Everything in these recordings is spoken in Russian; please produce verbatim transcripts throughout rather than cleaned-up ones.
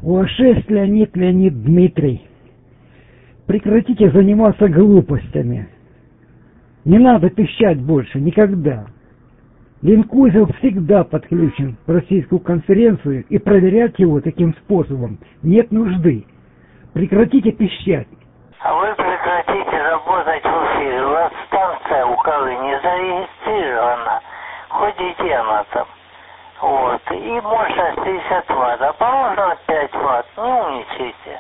О шесть Леонид Леонид Дмитрий, прекратите заниматься глупостями. Не надо пищать больше, никогда. Линк-узел всегда подключен в российскую конференцию, и проверять его таким способом нет нужды. Прекратите пищать. А вы прекратите работать в эфире. У вас станция у Калы не зарегистрирована. Хоть где она там. Вот. И мощность пятьдесят ватт, а положено пять ватт. Не умничайте.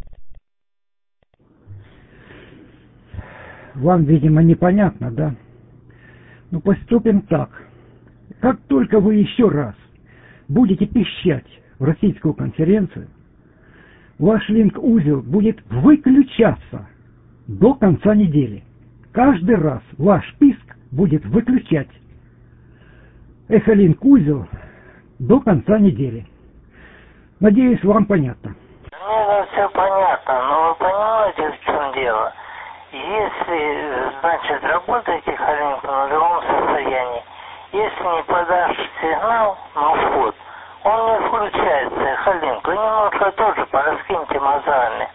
Вам, видимо, непонятно, да? Ну, поступим так. Как только вы еще раз будете пищать в российскую конференцию, ваш линк-узел будет выключаться до конца недели. Каждый раз ваш писк будет выключать эхолинк-узел до конца недели. Надеюсь, вам понятно. Мне все понятно, но вы понимаете, в чем дело? Если, значит, работаете эхолинк на любом состоянии, если не подашь сигнал на вход, он не включается, эхолинк. Вы немножко тоже пораскиньте мозгами.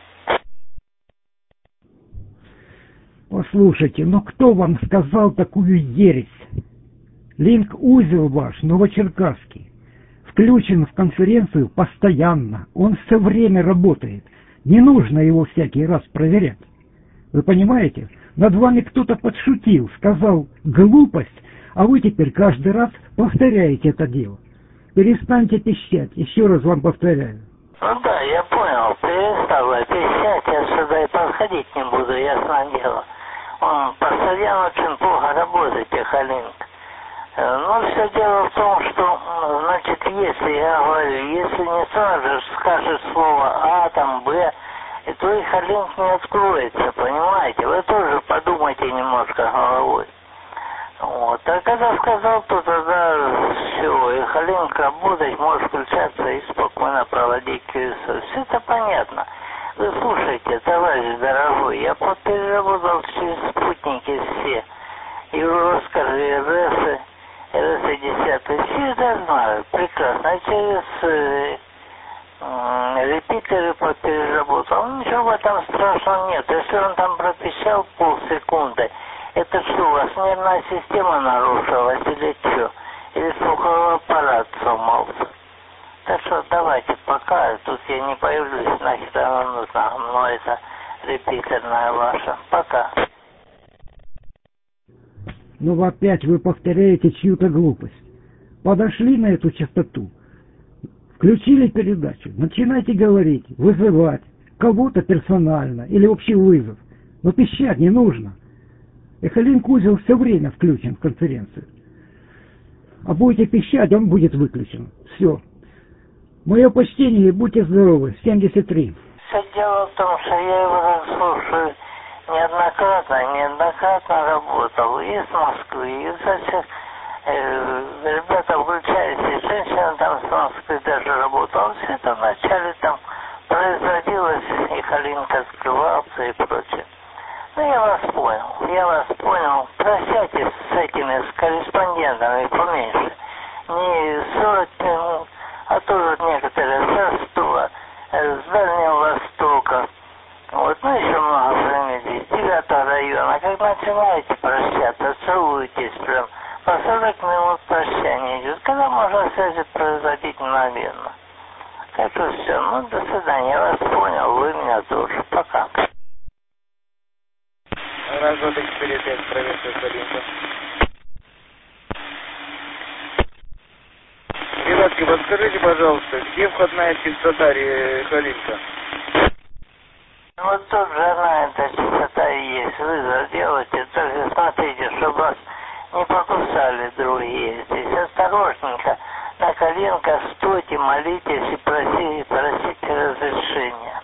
Послушайте, ну кто вам сказал такую ересь? Линк-узел ваш, новочеркасский, включен в конференцию постоянно. Он все время работает. Не нужно его всякий раз проверять. Вы понимаете? Над вами кто-то подшутил, сказал глупость, а вы теперь каждый раз повторяете это дело. Перестаньте пищать, еще раз вам повторяю. Ну да, я понял, перестала пищать, я сюда и подходить не буду, ясное дело. Он постоянно очень плохо работает, эхолинк. Но все дело в том, что, значит, если, я говорю, если не сразу же скажешь слово А, там, Б, то эхолинк не откроется, понимаете? Вы тоже подумайте немножко головой. Вот. А когда сказал, то тогда все, эхолинк работать, может включаться и спокойно проводить кью эс о. Все это понятно. Вы слушайте, товарищ дорогой, я переработал через спутники все. Евроскар, РС, РС десять, все это знают прекрасно. А через э, э, репитеры переработал, ну, ничего в этом страшного нет. Если он там пропищал полсекунды, это что, у вас нервная система нарушилась или что? Или слуховой аппарат сломался? Так что давайте пока, тут я не появлюсь, нахер оно нужно, но это репитерная ваша. Пока. Ну опять вы повторяете чью-то глупость. Подошли на эту частоту, включили передачу, начинайте говорить, вызывать кого-то персонально или общий вызов. Но пищать не нужно. Эхолинк-узел все время включен в конференцию. А будете пищать, он будет выключен. Все. Мое почтение, будьте здоровы. семьдесят три. Все дело в том, что я его слушаю неоднократно, неоднократно работал и с Москвы, и со всех э, ребята включались, и женщина там с Москвы даже работала. Все это вначале там производилось, эхолинк открывался и прочее. Ну, я вас понял, я вас понял. Прощайтесь с этими, с корреспондентами поменьше. Не сорок минут, а тоже некоторые со Стула, с Дальнего Востока. Вот, ну, еще много времени, с девятого района. Как начинаете прощаться, целуетесь прям. По сорок минут прощания идет. Когда можно связи производить мгновенно. Так что все, ну, до свидания. Я вас понял, вы меня тоже. Пока. Развод четыре пять, проверка Калинка. Ребятки, подскажите, пожалуйста, где входная частота Калинка? Ну вот тут же она, эта частота и есть. Вызов делайте, только смотрите, чтобы вас не покусали другие. Здесь осторожненько, на коленках стойте, молитесь и просите, просите разрешения.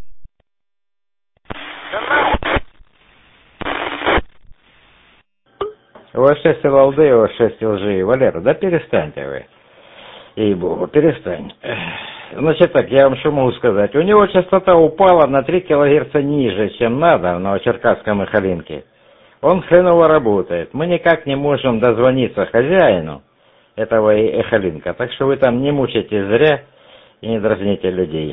О шесть лалды, о шесть лжи. Валера, да перестаньте вы. Ей-богу, перестань. Значит так, я вам что могу сказать. У него частота упала на три килогерца ниже, чем надо в Новочеркасском эхолинке. Он хреново работает. Мы никак не можем дозвониться хозяину этого эхолинка. Так что вы там не мучайтесь зря и не дразните людей.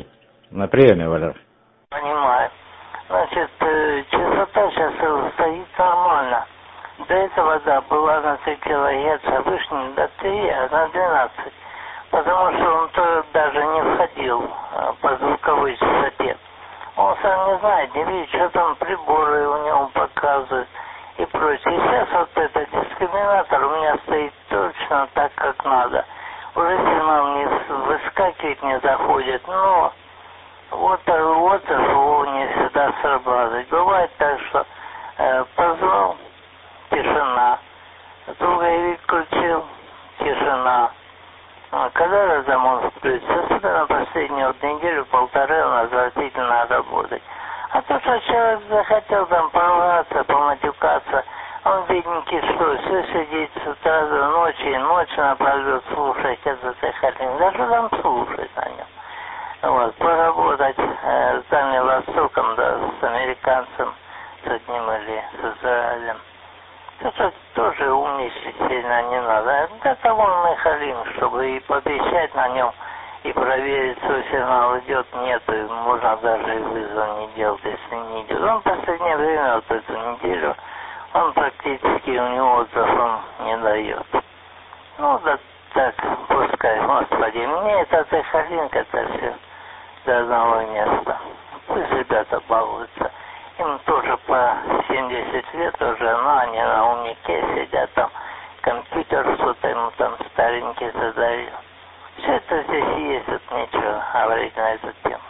На приеме, Валер. Понимаю. Значит, э, частота сейчас стоит нормально. До этого, да, была на три килогерца, выше до три, а на двенадцать. Потому что он то даже не входил а, по звуковой частоте. Он сам не знает, не видит, что там приборы у него показывают и прочее. Сейчас вот этот дискриминатор у меня стоит точно так, как надо. Уже сигнал не выскакивает, не заходит, но вот, вот его не всегда срабатывает. Бывает так, что э, позвал, тишина, другой включил, тишина. А когда разом он включится, особенно на последнюю вот неделю, полторы у нас отвратительно работать. А то, что человек захотел там поругаться, поматюкаться, он, бедненький, что, все сидит с утра до ночи, и ночь напролет слушать этот Сахалин. Да что там слушать на нем? Вот, поработать э, с Дальним Востоком, да, с американцем, с одним или с Израилем. Это тоже умничать сильно не надо. Для того он и Халим, чтобы и пообещать на нем, и проверить, свой сигнал идет, нет, и можно даже и вызов не делать, если не идет. Он в последнее время, вот эту неделю, он практически, у него отзыв он не дает. Ну, да так, пускай, Господи, мне это Сахалинка, это все до одного места. Пусть ребята балуются. Им тоже по семьдесят лет уже, но они на умнике сидят, там компьютер что-то ему там старенький задают. Все это здесь есть, вот нечего говорить на эту тему.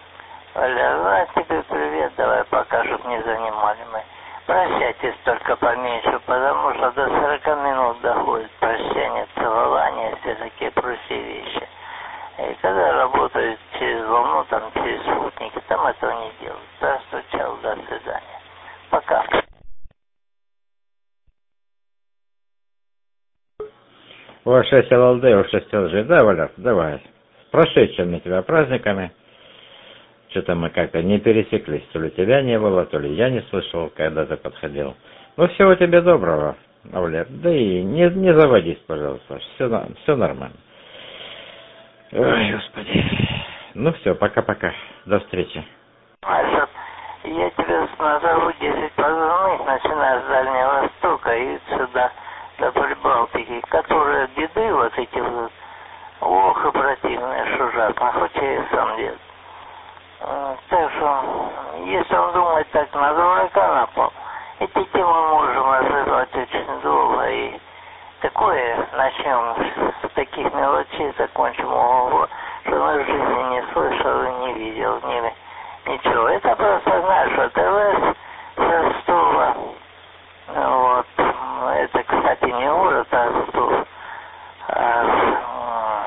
Валя, а тебе привет, давай пока, чтоб не занимали мы. Прощайтесь только поменьше, потому что до сорока минут доходит прощание, целование, все такие прочие вещи. И когда работают через волну, там, через спутники, там этого не делают. Здравствуй, чао, до свидания. Пока. О, шесть ЛЛД, о, шесть ЛЖ. Да, Валер, давай. С прошедшими тебя праздниками. Что-то мы как-то не пересеклись. То ли тебя не было, то ли я не слышал, когда ты подходил. Ну, всего тебе доброго, Валер. Да и не, не заводись, пожалуйста. Все, все нормально. Ой, Господи. Ну все, пока-пока. До встречи. Маша, я тебе назову десять позывных, начиная с Дальнего Востока и сюда, до Прибалтики, которые беды вот эти вот, ох и противные, что ужасно, хоть я и сам дед. Так что, если он думает так, на дурака напал, эти темы можем развивать очень долго и такое начнем с таких мелочей, закончим ого, что на жизни не слышал и не видел, не, ничего. Это просто, знаешь, что ТВС Ростова, вот, это, кстати, не город, а Ростов, а,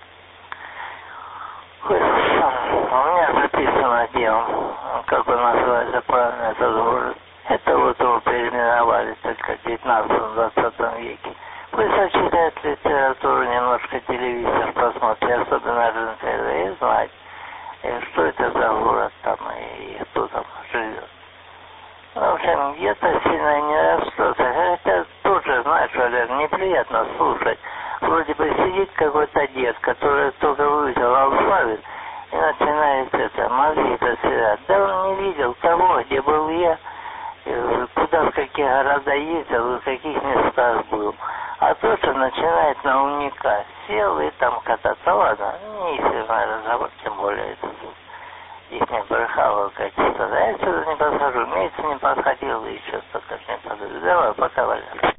у меня записано дело, как бы называется правильно этот город. Это вот его переименовали только в девятнадцатом-двадцатом веке. Пусть сочетает литературу, немножко телевизор посмотрит, особенно РЕН-ТВ, и знать, что это за город там и кто там живет. В общем, где-то сильно не расстроился. Хотя тоже, знаешь, Валер, неприятно слушать. Вроде бы сидит какой-то дед, который только выучил алфавит, и начинает это, мозги засирать. Да он не видел того, где был я, куда, в какие города ездил, в каких местах был. А то, что начинает на умника. Сел и там кататься. Ладно, не серьезный разговор, тем более это их не брехало качество. Да я сюда не подхожу. Месяц не подходил, и еще столько не подходил. Давай, пока, Валя.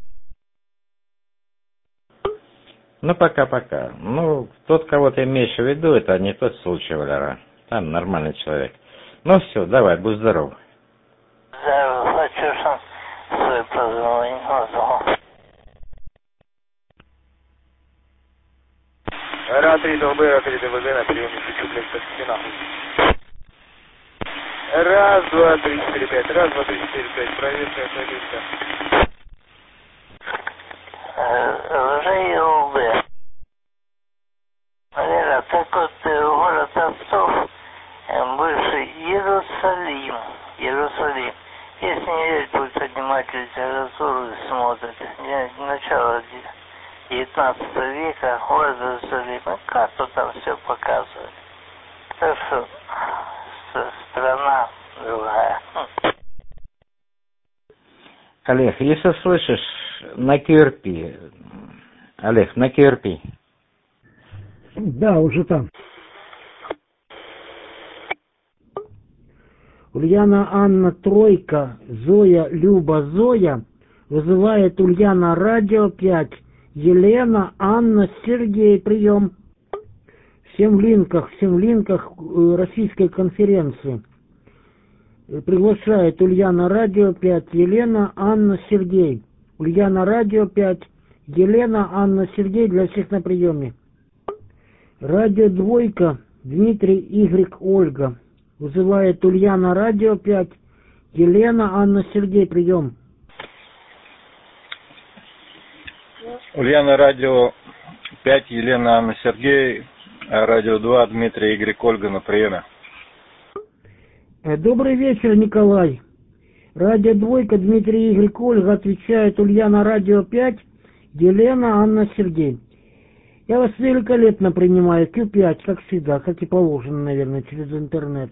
Ну, пока-пока. Ну, тот, кого ты имеешь в виду, это не тот случай, Валера. Там нормальный человек. Ну, все, давай, будь здоров. Здорово, хочу, что свой позвонил, назвал. Раз, три, долбы, раз, три, ДВЗ, на приеме, хочу, блядь, со стена. Раз, два, три, четыре, пять. Раз, два, три, четыре, пять. Проверка, проверка. Лжи ЛБ. Валера, так вот город Ростов, бывший Иерусалим. Иерусалим. Если не верить, будет поднимать литературу и смотрит. Начало девятнадцатого века, город Иерусалим. И карту там все показывает. Так что Олег, если слышишь, на Кюрпи. Олег, на Кюрпи. Да, уже там. Ульяна Анна Тройка, Зоя Люба Зоя, вызывает Ульяна Радио пять, Елена Анна Сергей, прием. Всем в линках, всем в линках российской конференции. Приглашает Ульяна Радио пять, Елена Анна Сергей. Ульяна Радио пять, Елена Анна Сергей, для всех на приеме. Радио Двойка, Дмитрий Игорь Ольга. Вызывает Ульяна Радио пять, Елена Анна Сергей, прием. Ульяна Радио пять, Елена Анна Сергей, Радио два, Дмитрий Игорь Ольга на приеме. Добрый вечер, Николай. Радио Двойка, Дмитрий Игорь Ольга, отвечает Ульяна Радио пять, Елена Анна Сергей. Я вас великолепно принимаю, Q пять, как всегда, как и положено, наверное, через интернет.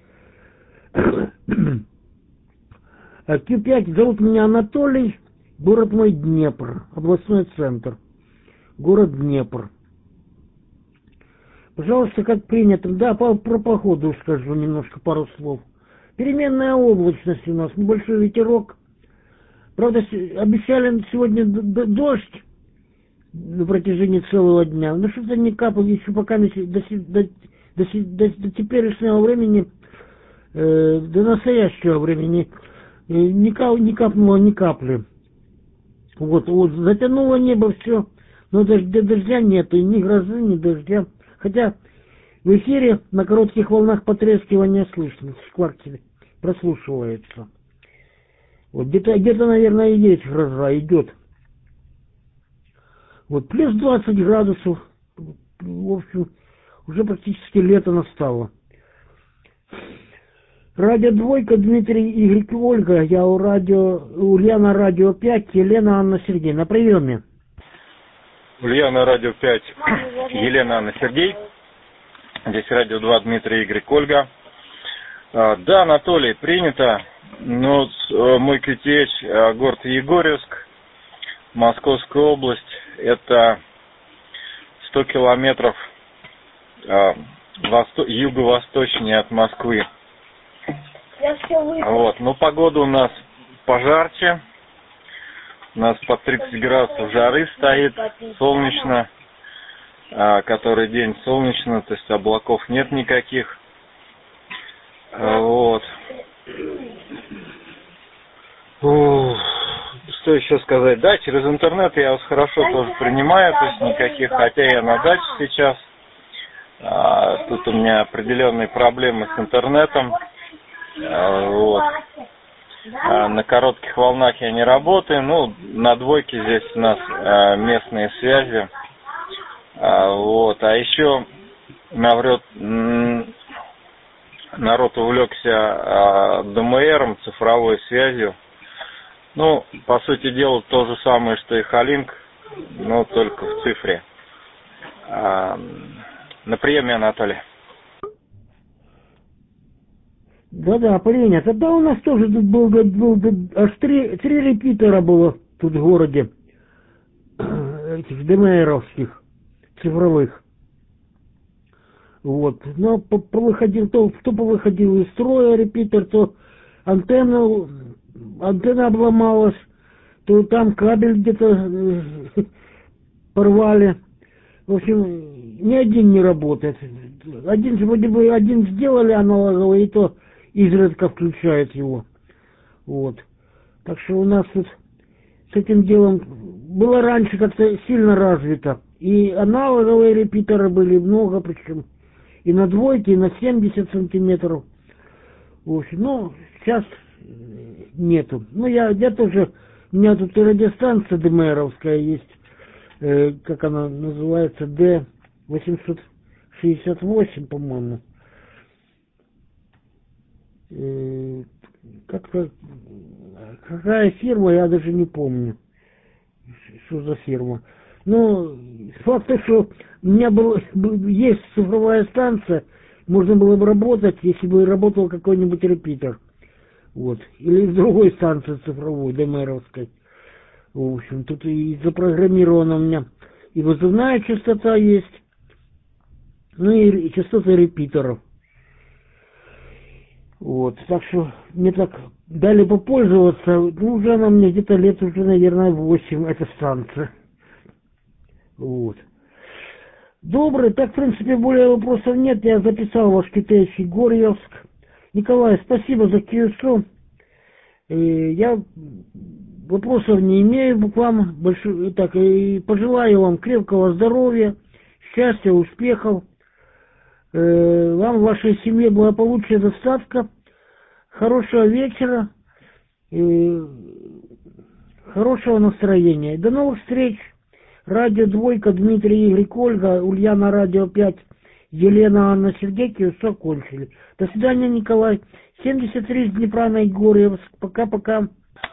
Q пять, зовут меня Анатолий, город мой Днепр, областной центр, город Днепр. Пожалуйста, как принято, да, по, про погоду скажу немножко, пару слов. Переменная облачность у нас, небольшой ветерок. Правда, обещали сегодня дождь на протяжении целого дня. Но что-то не капало еще пока до, до, до, до, до теперешнего времени, э, до настоящего времени э, не, кап, не капнуло ни капли. Вот, вот, затянуло небо все, но дождя, дождя нет, и ни грозы, ни дождя. Хотя в эфире на коротких волнах потрескивания слышно, шкварки прослушивается. Вот где-то, где-то, наверное, и есть гроза, идет. Вот плюс двадцать градусов, в общем, уже практически лето настало. Радио Двойка, Дмитрий Игорь Ольга, я у радио, Ульяна Радио пять, Елена Анна Сергей, на приеме. Ульяна Радио пять, Елена Анна Сергей. Здесь Радио два, Дмитрий Игорь Ольга. А, да, Анатолий, принято. Ну, мой Q T H, город Егорьевск, Московская область. Это сто километров а, восто- юго-восточнее от Москвы. Вот, ну, погода у нас пожарче. У нас по тридцать градусов жары стоит, солнечно, а, который день солнечно, то есть облаков нет никаких. А, вот. Ух, что еще сказать? Да, через интернет я вас хорошо тоже принимаю, то есть никаких, хотя я на даче сейчас. А, тут у меня определенные проблемы с интернетом. А, вот. А, на коротких волнах я не работаю, ну, на двойке здесь у нас а, местные связи. А, вот, а еще наврет, м- народ увлекся а, Д М Ром, цифровой связью. Ну, по сути дела, то же самое, что и Халинк, но только в цифре. А, на приеме, Анатолий. Да-да, принято. Тогда у нас тоже тут был, был, был аж три, три репитера было тут в городе, этих Д М Ровских, цифровых. Вот. Но повыходил, то, то повыходил из строя репитер, то антенна, антенна обломалась, то там кабель где-то порвали. В общем, ни один не работает. Один, вроде бы, один сделали аналоговый, и то изредка включает его. Вот. Так что у нас тут с этим делом было раньше как-то сильно развито. И аналоговые репитеры были много, причем и на двойке, и на семьдесят сантиметров. В общем, ну, сейчас нету. Ну, я, я тоже, у меня тут и радиостанция Д М Ровская есть, э, как она называется, Д восемьсот шестьдесят восемь, по-моему. Э, как-то, какая фирма, я даже не помню, что за фирма. Но факт, что у меня был, есть цифровая станция, можно было бы работать, если бы работал какой-нибудь репитер. Вот. Или с другой станции цифровой, ДМРовской. В общем, тут и запрограммировано у меня и вызывная частота есть, ну и, и частоты репитеров. Вот. Так что мне так дали попользоваться, ну уже она мне где-то лет уже, наверное, восемь, эта станция. Вот. Добрый, так, в принципе, более вопросов нет. Я записал ваш китайский Горьевск. Николай, спасибо за кьюэсо. Я вопросов не имею к вам. Большой, так, и пожелаю вам крепкого здоровья, счастья, успехов. Вам, вашей семье благополучия, достатка. Хорошего вечера. Хорошего настроения. До новых встреч. Радио Двойка, Дмитрий, Игорь, Ольга, Ульяна, Радио пять, Елена, Анна, Сергей, все кончили. До свидания, Николай. семьдесят три с Днепра на Егорьевск. Пока-пока.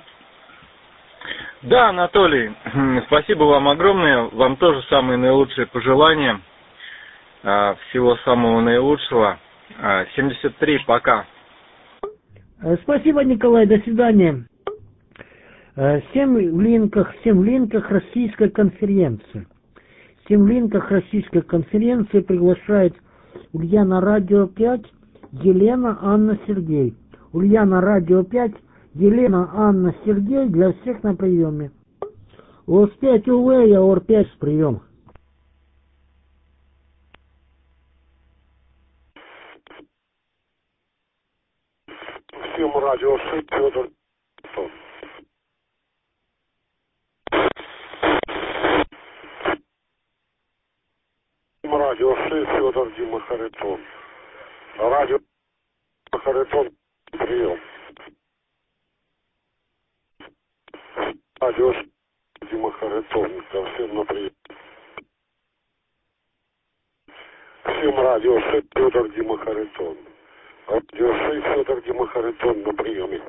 Да, Анатолий, спасибо вам огромное. Вам тоже самые наилучшие пожелания. Всего самого наилучшего. семьдесят три, пока. Спасибо, Николай, до свидания. Всем в линках, всем в линках Российской конференции. Всем в линках Российской конференции приглашает Ульяна, Радио пять, Елена, Анна, Сергей. Ульяна, Радио пять, Елена, Анна, Сергей для всех на приеме. ОС пять УВ, я ОР пять с прием. Всем радио шесть, Федор. Радио шесть, Федор, Дима, Харитон. Радио Харитон, прием. Радио шесть, Дима, Харитон, ко всем на прием. Всем радио шесть, Федор, Дима, Харитон. Радио шесть, Федор, Дима, Харитон, на приеме.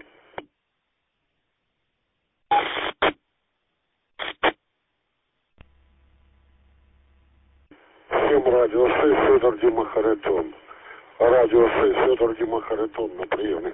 Всем радио шесть, Федор, Дима, Харитон. Радио шесть, Федор, Дима, Харитон, на приеме.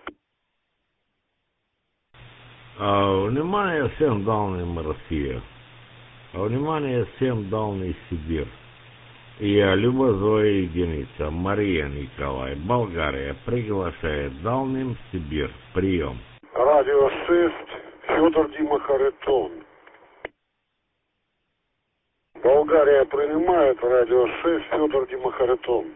Внимание всем данным Россия. Внимание всем данным Сибирь. Я, Люба Зоя Единица, Мария Николай, Болгария, приглашает данным Сибирь. Прием. Радио шесть, Федор, Дима, Харитон. Болгария принимает. Радио шесть, Федор, Дима, Харитон.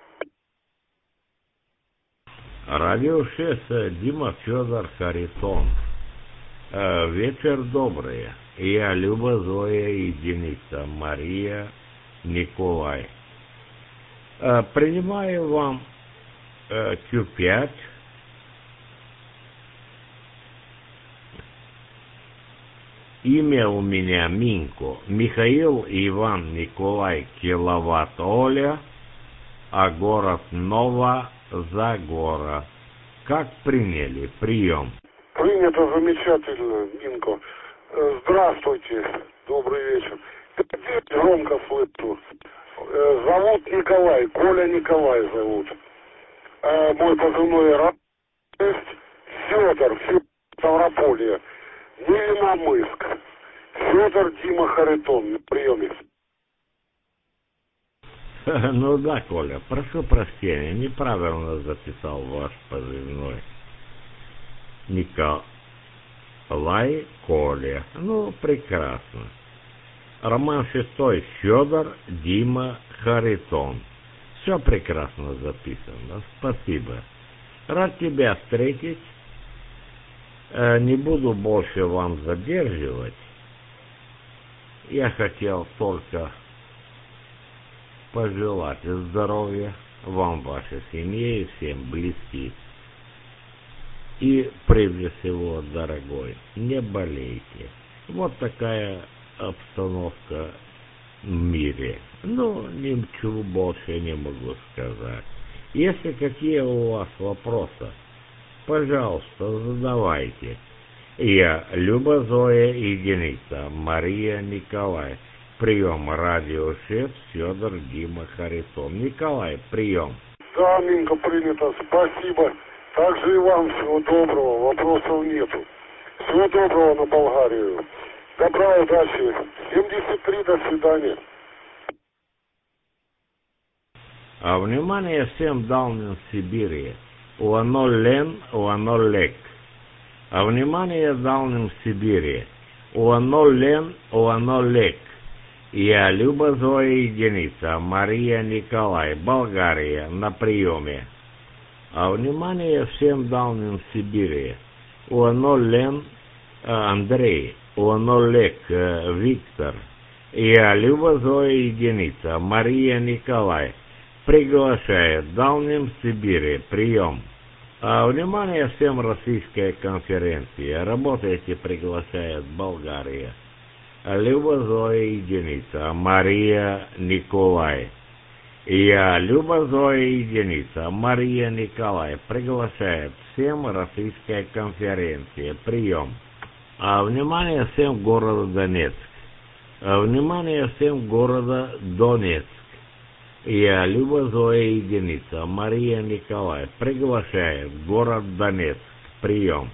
Радио шесть, Дима, Федор, Харитон. Вечер добрый. Я, Люба Зоя Единица, Мария Николай. Принимаю вам Q пять. Имя у меня Минко. Михаил Иван Николай Киловатт Оля, а город Новозагора. Как приняли? Прием. Принято замечательно, Минко. Здравствуйте, добрый вечер. Громко слышу. Зовут Николай, Коля Николай зовут. Мой позывной Ра... Федор, Федор, Ставрополье. Невиномыск. Федор, Дима, Харитон, на приеме. Ну да, Коля, прошу прощения, неправильно записал ваш позывной. Николай, Коля. Ну, прекрасно. Роман шестой, Федор, Дима, Харитон. Все прекрасно записано. Спасибо. Рад тебя встретить. Не буду больше вам задерживать. Я хотел только пожелать здоровья вам, вашей семье и всем близким. И прежде всего, дорогой, не болейте. Вот такая обстановка в мире. Ну, ничего больше не могу сказать. Если какие у вас вопросы, пожалуйста, задавайте. Я, Люба Зоя Единица, Мария Николай. Прием. Радио шесть, Федор, Дима, Харитон. Николай, прием. Да, Минко, принято. Спасибо. Также и вам всего доброго, вопросов нету. Всего доброго на Болгарию. Добра, удачи. семьдесят три, до свидания. А внимание всем даунам Сибири. Уанолен, уанолек. А внимание даунам Сибири. Уанолен, уанолек. Я Люба Зоя единица, Мария Николай, Болгария, на приеме. А внимание всем даунам Сибири. Уанолен, Андрей, Уанолек, Виктор. Я Люба Зоя единица, Мария Николай. Приглашает Даунам Сибири. Прием. А, внимание всем Российская конференция. Работаете, приглашает Болгария. Люба Зоя единица. Мария Николай. Я Люба Зоя единица. Мария Николай. Приглашает всем Российская конференция. Прием. А, внимание всем города Донецк. А, внимание всем города Донецк. Я Люба Зоя единица. Мария Николай. Приглашает город Донецк. Прием.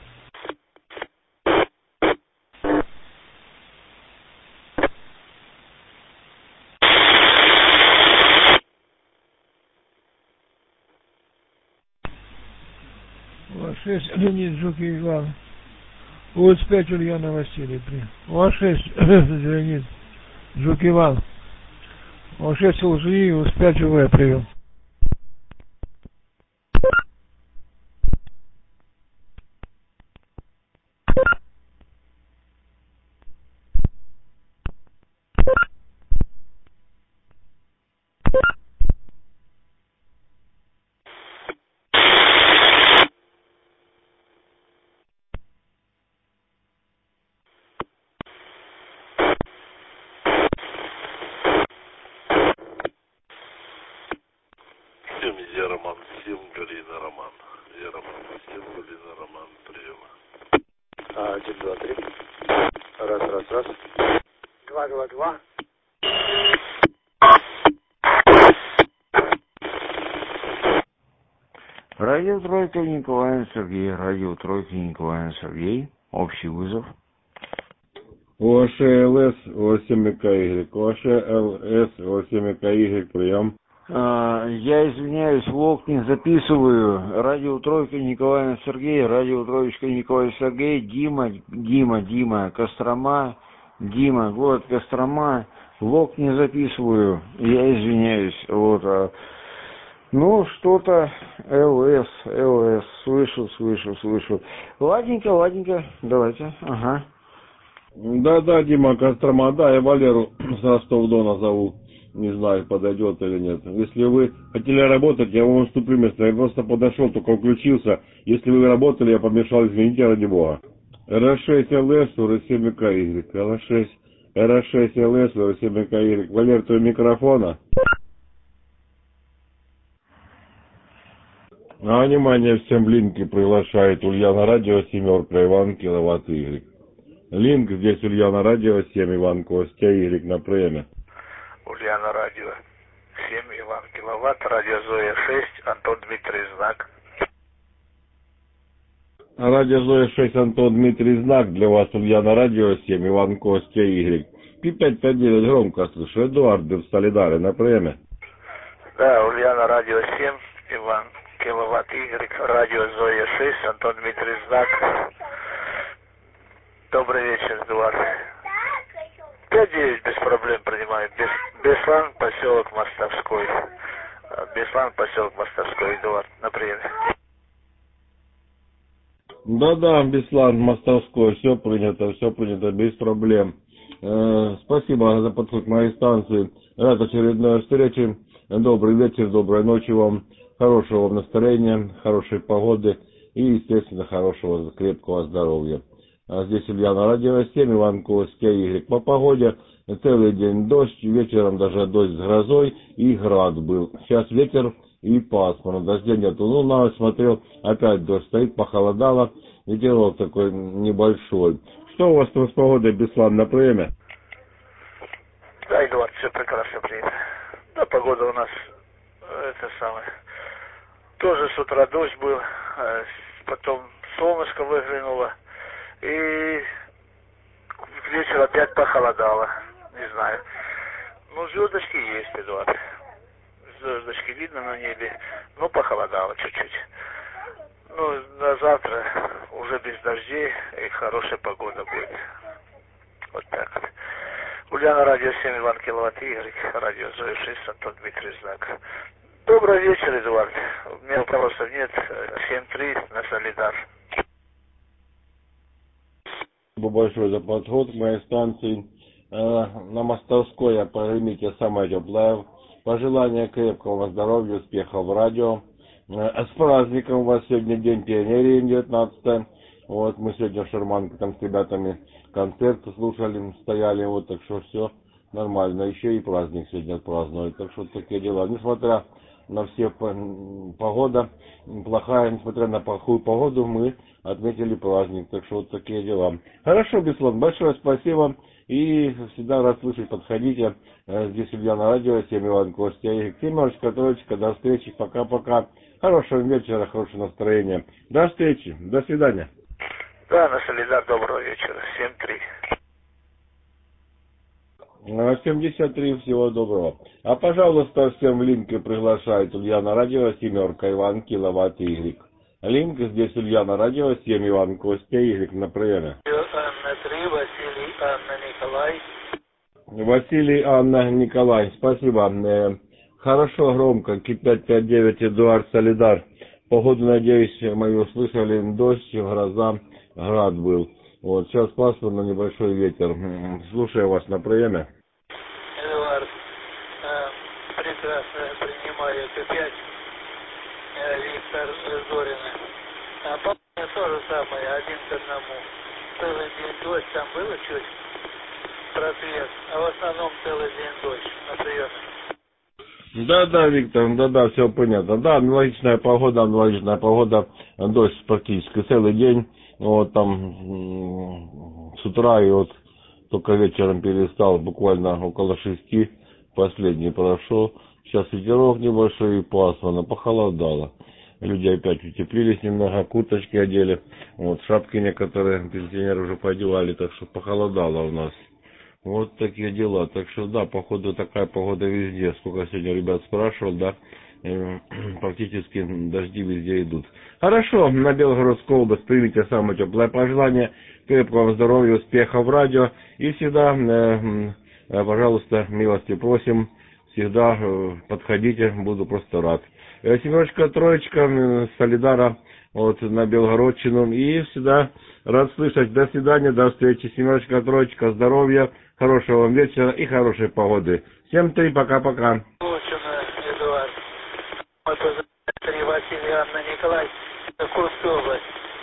шесть Леонид Жуки Иван. Вот пять Ульяна Василий. Вот шесть Леонид Жуки Иван. Вот шесть Лжи, вот пять УВ прием. Я Роман семь, Галина Роман. Я Роман семь, Галина Роман. Прием. А, один, два, три. Раз, раз, раз. Два, два, два. Радио Тройка, Николаев Сергей. Радио Тройка, Николаев Сергей. Общий вызов. ОШЛС восемь КY. ОШЛС восемь КY. Прием. А, я извиняюсь, Волк не записываю. Радио Тройка, Николаев Сергей. Радио Троечка, Николаев Сергей. Дима, Дима, Дима. Кострома. Дима, город Кострома. Волк не записываю. Я извиняюсь. Вот. А, ну, что-то ЛС, ЛС. Слышу, слышу, слышу. Ладненько, ладненько. Давайте. Ага. Да-да, Дима, Кострома. Да, я Валеру с Ростова-Дона зову. Не знаю, подойдет или нет. Если вы хотели работать, я вам уступлю место. Я просто подошел, только включился. Если вы работали, я помешал, извините, ради бога. эр шесть ЛС, сорок семь КY. эр шесть, эр шесть ЛС, сорок семь КY. Валер, твой микрофона. А, внимание, всем линки приглашает Ульяна Радио, семерка, Иван, киловатт Y. Линк здесь Ульяна Радио, семь, Иван, Костя, Y на премия. Ульяна Радио семь, Иван Киловатт, Радио Зоя шесть, Антон Дмитрий Знак. Радио Зоя шесть, Антон Дмитрий Знак, для вас Ульяна Радио семь, Иван Костя, Y. пи пять пять девять громко слышу, Эдуард в Солидаре на премия. Да, Ульяна Радио семь, Иван Киловатт Y, Радио Зоя шесть, Антон Дмитрий Знак. Добрый вечер, Эдуард. пять девять без проблем принимает. Бес, Беслан, поселок Мостовской. Беслан, поселок Мостовской, Эдуард, на приеме. Да-да, Беслан, Мостовской, все принято, все принято, без проблем. Э, спасибо за подход к моей станции. Рад очередной встрече. Добрый вечер, доброй ночи вам. Хорошего вам настроения, хорошей погоды и, естественно, хорошего, крепкого здоровья. А здесь Ульяна Радио семь, Иван Костя, Y. По погоде целый день дождь, вечером даже дождь с грозой и град был. Сейчас ветер и пасмурно, дождя нету. Ну, на смотрел, опять дождь стоит, похолодало, ветерок такой небольшой. Что у вас там с погодой, Беслан, на премия? Да, Эдуард, все прекрасно принято. Да, погода у нас, это самое, тоже с утра дождь был, потом солнышко выглянуло, и к вечеру опять похолодало, не знаю. Ну, звездочки есть, Эдуард. Звездочки видно на небе, но похолодало чуть-чуть. Ну, на завтра уже без дождей и хорошая погода будет. Вот так вот. Ульяна, радио семь, Иван Киловатт, Игорь, радио Зоя шесть, Антон Дмитрий Знак. Добрый вечер, Эдуард. У меня вопросов нет. семь три на Солидар. Спасибо большое за подход к моей станции. На Мостовской примите самое теплое. Пожелания крепкого здоровья, успехов в радио. С праздником у вас сегодня День пионерии, девятнадцатое. Вот мы сегодня в Шерманке там с ребятами концерты слушали, стояли, вот, так что все нормально. Еще и праздник сегодня отпраздновали, так что такие дела. Несмотря на все погода плохая, несмотря на плохую погоду, мы отметили праздник, так что вот такие дела. Хорошо, Беслан, большое спасибо. И всегда рад слышать, подходите. Здесь Илья на радио, семь Иван Костя, семерочка, троечка, до встречи, пока-пока. Хорошего вечера, хорошего настроения. До встречи, до свидания. Да, на Солидар, доброго вечера, семь три. семьдесят три, всего доброго. А пожалуйста, всем в линке приглашает Илья на радио, семерка, Иван, Киловатт, Игорь. Линк здесь Илья на радио, семь Иван, Костя, Игорь на приеме. Анна три, Василий, Анна, Николай. Василий, Анна, Николай, спасибо. Хорошо, громко, Ки пять пять девять, Эдуард, Солидар. Погоду, надеюсь, мы услышали, дождь, гроза, град был. Вот, сейчас пасмурно, небольшой ветер. Слушаю вас на приеме. Эдуард, э, прекрасно принимаю Ки пять, э, Виктор Зорина. А по мне то же самое, один к одному. Целый день дождь, там было чуть просвет, а в основном целый день дождь на приеме. Да-да, Виктор, да-да, все понятно. Да, аналогичная погода, аналогичная погода, дождь практически целый день. Вот там с утра и вот только вечером перестал, буквально около шести, последний прошел. Сейчас ветерок небольшой и пасмурно, похолодало. Люди опять утеплились немного, курточки одели. Вот шапки некоторые пенсионеры уже поодевали, так что похолодало у нас. Вот такие дела. Так что да, походу такая погода везде. Сколько сегодня ребят спрашивал, да, практически дожди везде идут. Хорошо, на Белгородскую область примите самое теплое пожелание, крепкого здоровья, успехов в радио. И всегда, э, э, пожалуйста, милости просим, всегда э, подходите, буду просто рад. Э, семерочка, троечка, э, Солидара, вот на Белгородчину. И всегда рад слышать. До свидания, до встречи. Семерочка, троечка, здоровья, хорошего вам вечера и хорошей погоды. Всем три, пока-пока. Эдуард. Мой позывной Василий, Анна, Николай, Курская область.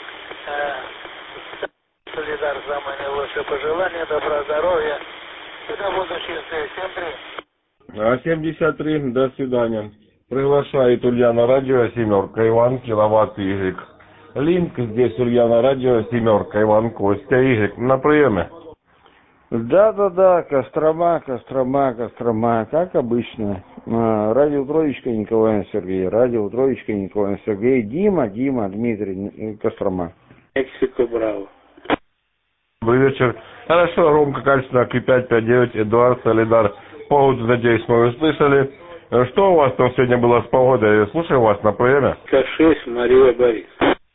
Солидар, самое наилучшее пожелание, добра, здоровья и до будущих встреч. Всем три. А семьдесят три, до свидания. Приглашает Ульяна радио, семерка, Иван, Киловатт, Игорь. Линк здесь Ульяна радио, семерка, Иван, Костя, Игорь. На приеме. Да-да-да, Кострома, Кострома, Кострома, как обычно. Радио Троечка, Николай Сергей, радио Троечка, Николай Сергей, Дима, Дима, Дмитрий, Кострома. Мексико, браво. Добрый вечер. Хорошо, Ромка, качественно, Ки пять пять девять, Эдуард, Солидар. Погоду, надеюсь, мы услышали. Что у вас там сегодня было с погодой? Я слушаю вас на приеме. К шесть, Мария Борис.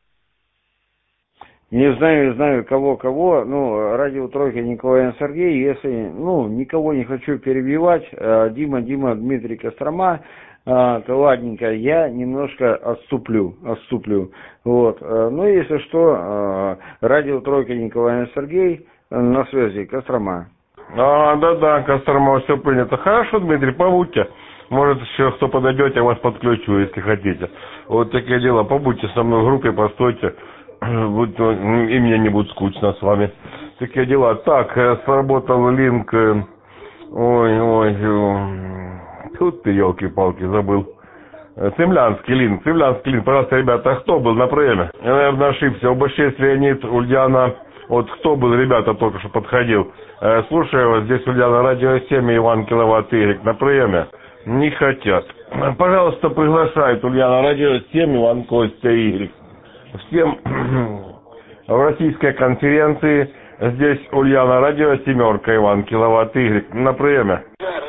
Не знаю, не знаю, кого-кого, ну, радио Тройка Николай Сергей, если, ну, никого не хочу перебивать, Дима, Дима, Дмитрий, Кострома, то ладненько, я немножко отступлю, отступлю, вот, ну, если что, радио Тройка Николай Сергей, на связи, Кострома. А, да-да, Кострома, все принято. Хорошо, Дмитрий, побудьте. Может, еще кто подойдет, я вас подключу, если хотите. Вот такие дела, побудьте со мной в группе, постойте. И мне не будет скучно с вами. Такие дела. Так, сработал линк. Ой, ой, тут ты, елки-палки, забыл. Цемлянский линк, цемлянский линк. Пожалуйста, ребята, кто был на приеме? Я, наверное, ошибся. Обощец Леонид, Ульяна. Вот кто был, ребята, только что подходил. Слушаю вас, здесь Ульяна, радио семь, Иван, Киловатт, Игорь. На приеме? Не хотят. Пожалуйста, приглашает Ульяна, радио семь, Иван, Костя, Игорь. всем в российской конференции. Здесь Ульяна Радио, семерка, Иван Киловатт Игрек. На приеме.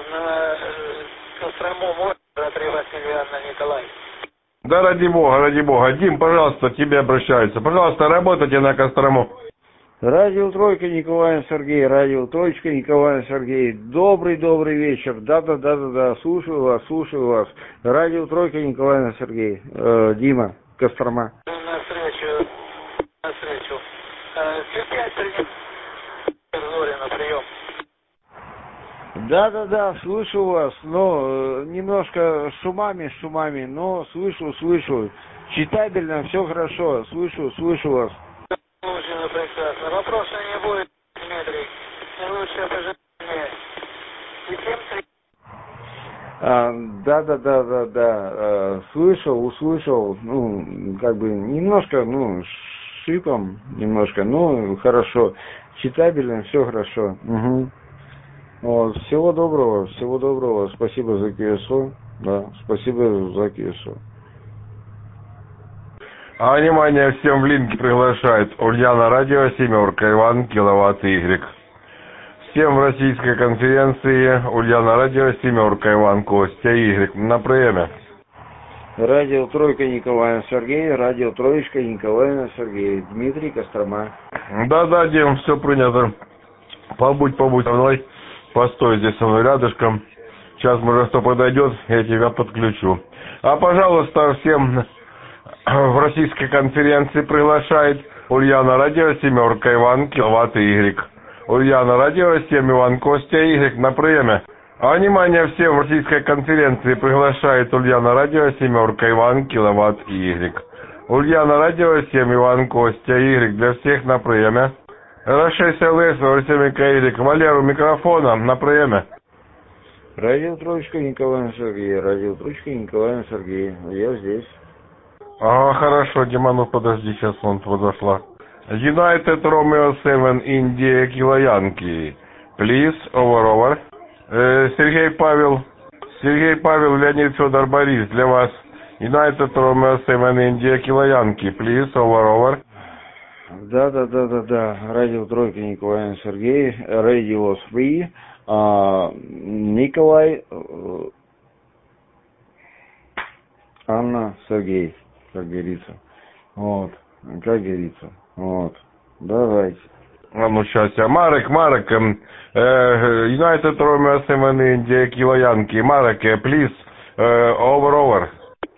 Да ради бога, ради бога. Дим, пожалуйста, к тебе обращаются. Пожалуйста, работайте на Кострому. Радио Тройка, Николаев Сергей, радио Точка, Николаев Сергей. Добрый-добрый вечер. Да-да-да-да-да, слушаю вас, слушаю вас. Радио Тройка, Николаев Сергей. Э, Дима, Кострома. На встречу, на встречу. Зорина, прием. Да-да-да, слышу вас, но немножко с шумами, с шумами, но слышу, слышу. Читабельно, все хорошо, слышу, слышу вас. Очень прекрасно. Вопроса не будет, Дмитрий. Лучшее пожелание. И всем три. А, да, да, да, да, да, а, слышал, услышал, ну, как бы немножко, ну, шипом немножко, ну, хорошо, читабельно, все хорошо. Угу. Вот, всего доброго, всего доброго, спасибо за КСО, да, спасибо за КСО. А внимание, всем в линке приглашает Ульяна Радио, семерка, Иван Киловатт Игрек. Всем в российской конференции Ульяна Радио, семерка, Иван Костя Игрек. На приеме. Радио Тройка, Николаев Сергей, радио Троечка, Николаев Сергей, Дмитрий, Кострома. Да-да, Дим, все принято. Побудь, побудь со мной, постой здесь со мной рядышком. Сейчас, может, кто подойдет, я тебя подключу. А, пожалуйста, всем в российской конференции приглашает Ульяна Радио, семерка, Иван Киловатт Игрек. Ульяна Радио, семь, Иван Костя Игрек. На приеме. А внимание, всем в российской конференции приглашает Ульяна Радио, семерка, Иван Киловатт Игрек. Ульяна Радио, семь, Иван Костя Игрек. Для всех на приеме. эр шесть эл эс, семерка Игрек. Валеру микрофона на приеме. Радио Троечка, Николаев Сергей, радио Троечка, Николаев Сергей. Я здесь. Ага, хорошо, Дима, ну подожди, сейчас он подошла. United Romeo семь, India, Kilo Yankee. Please, over, over. Э, Сергей Павел, Сергей Павел, Леонид Федор Борис, для вас. United Romeo семь, India, Kilo Yankee. Please, over, over. Да, да, да, да, да. Радио Тройка, Николай Сергей. Radio три. А, Николай, Анна, Сергей, как говорится. Вот, как говорится. Вот, давайте. А ну сейчас я. Марек, Марек, United Romeo семь, India, Kilo Yankee. Марек, please, over, over.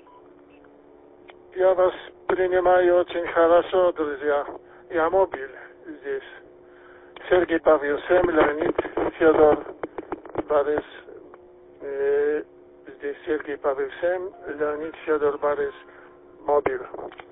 Я вас принимаю очень хорошо, друзья. Я мобиль здесь. Сергей Павел семь, Леонид Федор Борис. Э, здесь Сергей Павел семь, Леонид Федор Борис. Мобиль.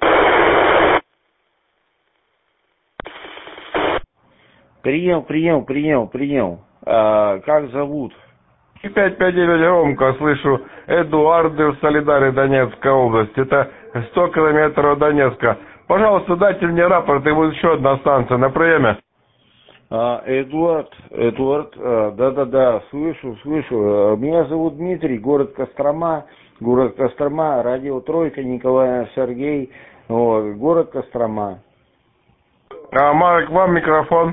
Принял, принял, принял, принял. А, как зовут? пять пять девять Ромка, слышу. Эдуарды в Солидаре, Донецкая область. Это сто километров от Донецка. Пожалуйста, дайте мне рапорт, и будет еще одна станция на приеме. А, Эдуард, Эдуард, а, да-да-да, слышу, слышу. Меня зовут Дмитрий, город Кострома, город Кострома, радио Тройка, Николаев Сергей, вот, город Кострома. А, Марк, вам микрофон.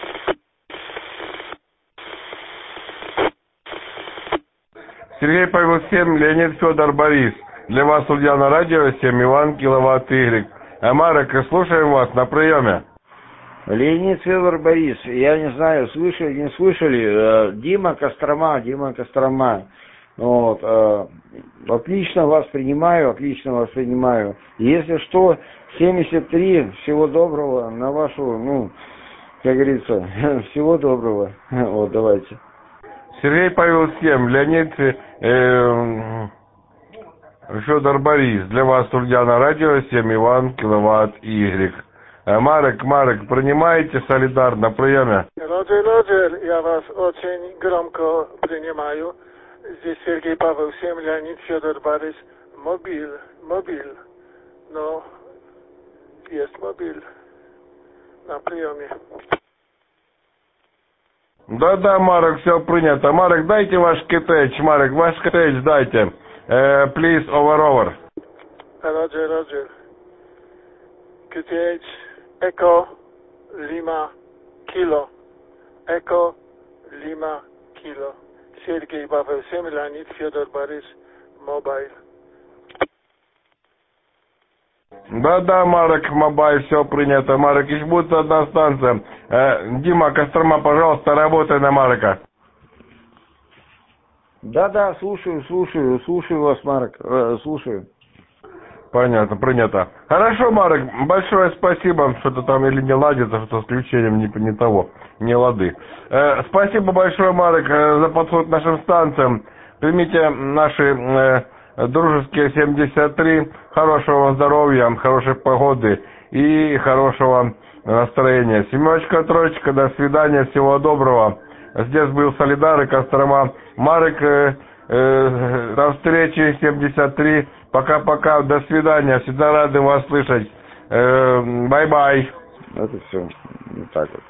Сергей Павел семь, Леонид Федор Борис. Для вас Ульяна Радио семь, Иван Киловатт Игрек. А, Марек, слушаем вас на приеме. Леонид Федор Борис, я не знаю, слышали, не слышали, Дима Кострома, Дима Кострома. Вот, отлично вас принимаю, отлично вас принимаю. Если что, семьдесят три, всего доброго на вашу, ну, как говорится, всего доброго. Вот, давайте. Сергей Павел семь, Леонид э, Федор Борис. Для вас Ульяна Радио семь, Иван Киловатт Игрек. Марек, Марек, принимаете солидар на приеме? Роджер, Роджер, я вас очень громко принимаю. Здесь Сергей Павел семь, Леонид Федор Борис. Мобиль, мобиль. Но есть мобиль на приеме. Да-да, Марек, все принято. Марек, дайте ваш китеч, Марек, ваш китеч дайте. Uh, please, over, over. Роджер, Роджер. gdzieś Eko Lima Kilo. Eko Lima Kilo. Sergiej Paweł семь, Leonid Федор Борис, Mobile. Да-да, Марек, Мобай, все принято. Марек, еще будет одна станция. Э, Дима, Кострома, пожалуйста, работай на Марека. Да-да, слушаю, слушаю, слушаю вас, Марк, э, слушаю. Понятно, принято. Хорошо, Марек, большое спасибо, что-то там или не ладится, что с включением не, не того, не лады. Э, спасибо большое, Марек, э, за подход к нашим станциям. Примите наши э, дружеские семьдесят три. Хорошего здоровья, хорошей погоды и хорошего настроения. Семерочка, троечка, до свидания, всего доброго. Здесь был Солидар и Кострома. Марек, э, э, до встречи, семьдесят три. Пока-пока, до свидания. Всегда рады вас слышать. Э, бай-бай. Это все. Вот так вот.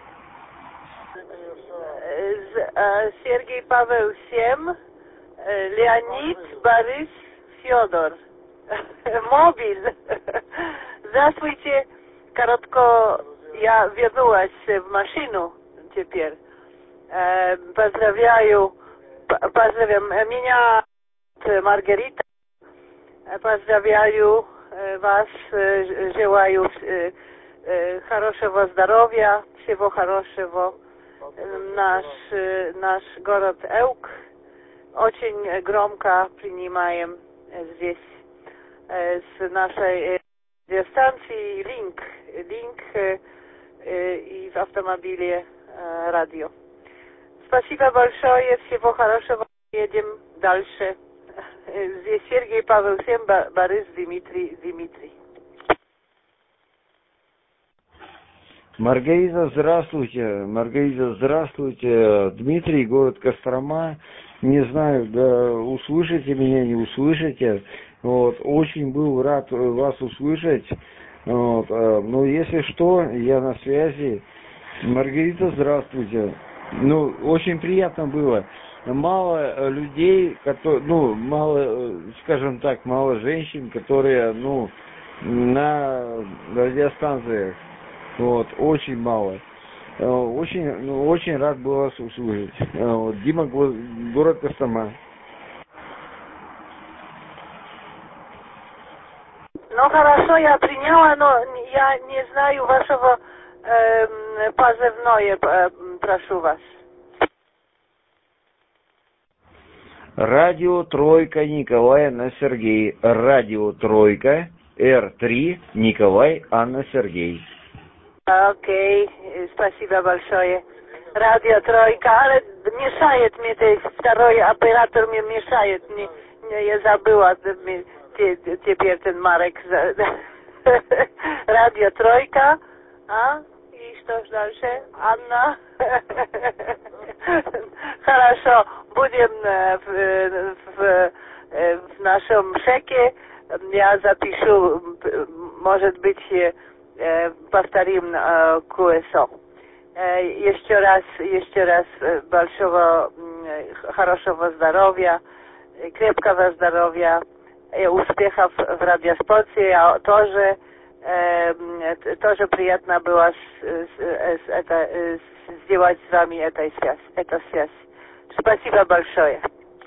Сергей Павел семь, Леонид Борис Федор. Мобиль. Здравствуйте. Коротко я вернулась в машину теперь. Поздравляю, поздравляем меня, Маргарита. Поздравляю вас, желаю хорошего здоровья, всего хорошего. Наш, наш город Эук очень громко принимаем здесь с нашей станции Линк, Линк и в автомобиле радио. Спасибо большое, всего хорошего, едем дальше. Здесь Сергей Павел семь, Борис Дмитрий Дмитрий. Маргарита, здравствуйте. Маргарита, здравствуйте. Дмитрий, город Кострома. Не знаю, да, услышите меня, не услышите. Вот, очень был рад вас услышать. Вот, но если что, я на связи. Маргарита, здравствуйте. Ну, очень приятно было. Мало людей, которые, ну, мало, скажем так, мало женщин, которые, ну, на радиостанциях. Вот, очень мало. Очень, ну, очень рад был вас услышать. Вот, Дима, город Кострома. Ну хорошо, я приняла, но я не знаю вашего э, позывное, э, прошу вас. Радио Тройка, Николай, Анна, Сергей. Радио Тройка, Р три, Николай, Анна, Сергей. Окей, okay, спасибо большое. Радио Тройка, але мешает мне, второй оператор мне мешает, мне, я забыла теперь ten Марек. Радио Тройка, а? И что ж дальше? Анна? Хорошо, будем в, в, в нашем шеке, я запишу, может быть, повторим КСО. Еще раз, еще раз большого, хорошего здоровья, крепкого здоровья, успехов в радиоспорте, а тоже, тоже приятно было с, с, это, сделать с вами эту связь, эту связь. Спасибо большое.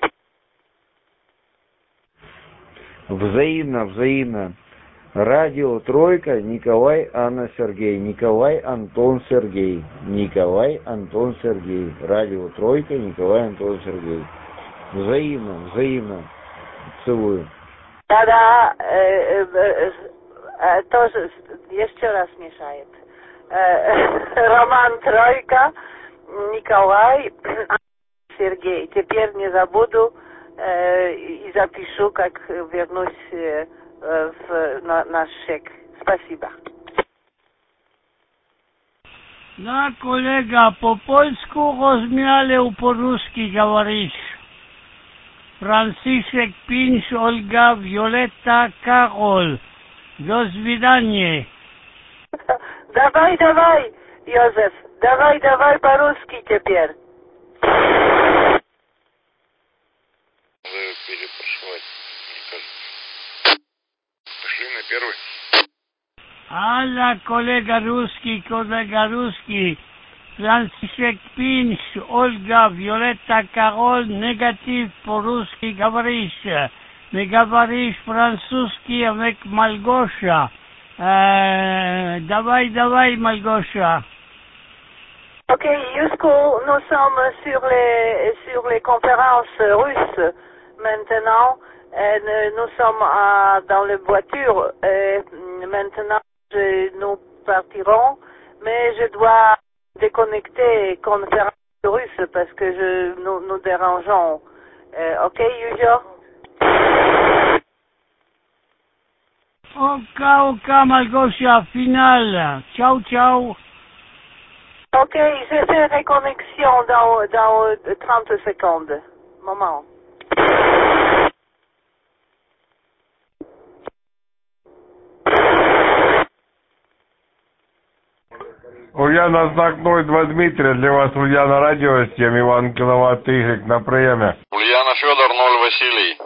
Взаимно, взаимно. Радио Тройка, Николай, Анна, Сергей. Николай, Антон, Сергей. Николай, Антон, Сергей. Радио Тройка, Николай, Антон, Сергей. Взаимно, взаимно. Целую. Да-да, э, э, э, тоже еще раз мешает. Э, Роман Тройка, Николай, Сергей. Теперь не забуду э, и запишу, как вернусь э, в на, наш шек. Спасибо. Да, коллега, по-польску размяли, по-русски говоришь. Францишек, Пинш, Ольга, Виолетта, Кароль. До свидания. Давай, давай, Йозеф, давай, давай по-русски теперь. Перепрошивать, мне кажется. Пошли на первый. Алла, коллега русский, коллега русский. Францишек Пинш, Ольга, Виолетта, Кароль, негатив по-русски говоришь. Не говоришь французский, avec Malgosha. Euh, давай, давай, Malgosha. Ok, Yusko, nous sommes sur les, sur les conférences russes maintenant. Et nous sommes à, dans la voiture. Et maintenant, je, nous partirons. Mais je dois déconnecter conférence russe parce que je, nous, nous dérangeons. Euh, ok, Yujo? Ok, ok, Malgosha, final. Ciao, ciao. Ok, je fais réconnexion dans, dans trente secondes. Moment. Ульяна, знак ноль два Дмитрия, для вас Ульяна радио, семь Иван Киловатт Y на приеме. Ульяна Федор, ноль Василий.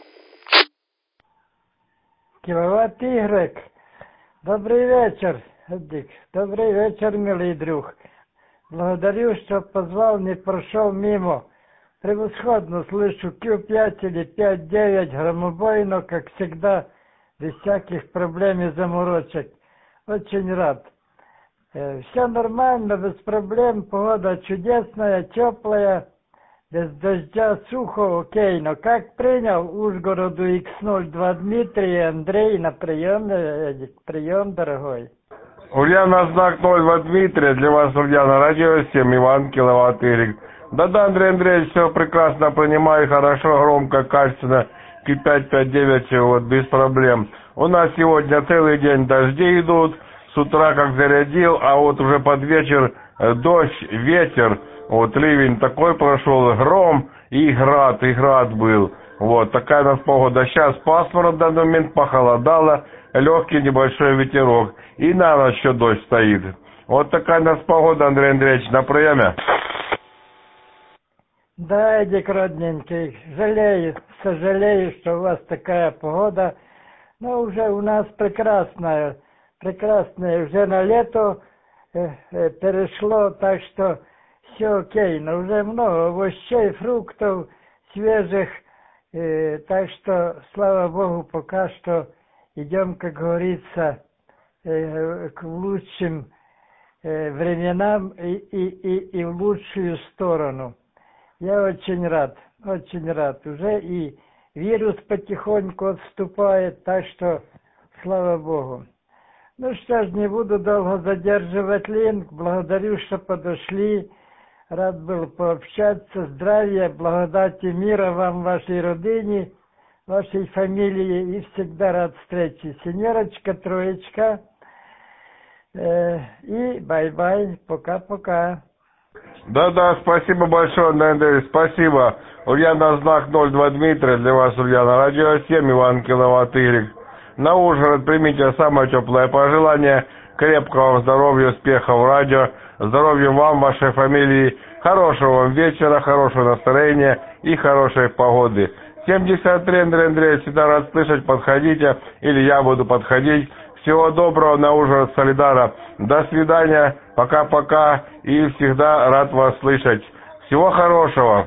Киловатт Y. Добрый вечер, Дик. Добрый вечер, милый друг. Благодарю, что позвал, не прошел мимо. Превосходно слышу Q пять или пять девять громобойно, как всегда, без всяких проблем и заморочек. Очень рад. Все нормально, без проблем, погода чудесная, теплая, без дождя, сухо, окей. Но как принял Ужгороду икс ноль два Дмитрий и Андрей на прием, Эдик, прием, дорогой. Ульяна, знак ноль два Дмитрия, для вас Ульяна радио, семь Иван Киловатт Y. Да-да, Андрей Андреевич, все прекрасно понимаю, хорошо, громко, качественно, Q пять пять девять, вот, без проблем. У нас сегодня целый день дожди идут. С утра как зарядил, а вот уже под вечер дождь, ветер, вот ливень такой прошел, гром и град, и град был. Вот такая у нас погода. Сейчас пасмурно в данный момент, похолодало, легкий небольшой ветерок. И на ночь еще дождь стоит. Вот такая у нас погода, Андрей Андреевич, на приеме. Да, Эдик, родненький, жалею, сожалею, что у вас такая погода, но уже у нас прекрасная. Прекрасное, уже на лето э, э, перешло, так что все окей, но уже много овощей, фруктов свежих, э, так что, слава Богу, пока что идем, как говорится, э, к лучшим э, временам и, и, и, и в лучшую сторону. Я очень рад, очень рад. Уже и вирус потихоньку отступает, так что, слава Богу. Ну что ж, не буду долго задерживать линк. Благодарю, что подошли. Рад был пообщаться. Здравия, благодати, мира вам, вашей родине, вашей фамилии. И всегда рад встрече. Синерочка, троечка. Э, и бай-бай. Пока-пока. Да-да, спасибо большое, Андрей Андреевич, спасибо. Ульяна, знак ноль два Дмитрия, для вас Ульяна радио, семь Иван Киловатт Y. На Ужгород примите самое теплое пожелание, крепкого здоровья, успехов в радио, здоровья вам, вашей фамилии, хорошего вам вечера, хорошего настроения и хорошей погоды. семьдесят три, Андрей Андреевич, всегда рад слышать, подходите, или я буду подходить. Всего доброго, на Ужгород, Солидара. До свидания, пока-пока, и всегда рад вас слышать. Всего хорошего.